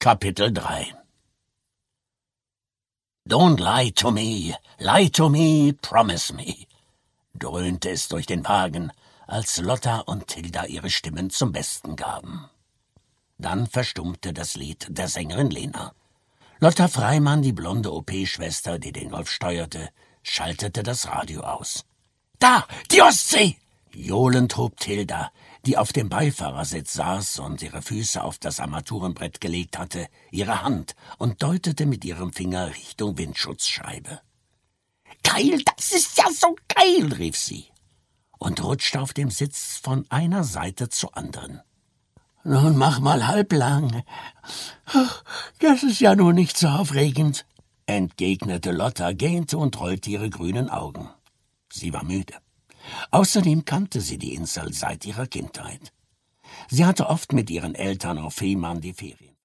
Kapitel 3 »Don't lie to me, promise me«, dröhnte es durch den Wagen, als Lotta und Tilda ihre Stimmen zum Besten gaben. Dann verstummte das Lied der Sängerin Lena. Lotta Freimann, die blonde OP-Schwester, die den Golf steuerte, schaltete das Radio aus. »Da, die Ostsee!« Johlend hob Tilda, die auf dem Beifahrersitz saß und ihre Füße auf das Armaturenbrett gelegt hatte, ihre Hand und deutete mit ihrem Finger Richtung Windschutzscheibe. »Geil, das ist ja so geil«, rief sie und rutschte auf dem Sitz von einer Seite zur anderen. »Nun mach mal halblang. Ach, das ist ja nun nicht so aufregend«, entgegnete Lotta, gähnte und rollte ihre grünen Augen. Sie war müde. Außerdem kannte sie die Insel seit ihrer Kindheit. Sie hatte oft mit ihren Eltern auf Fehmarn die Ferien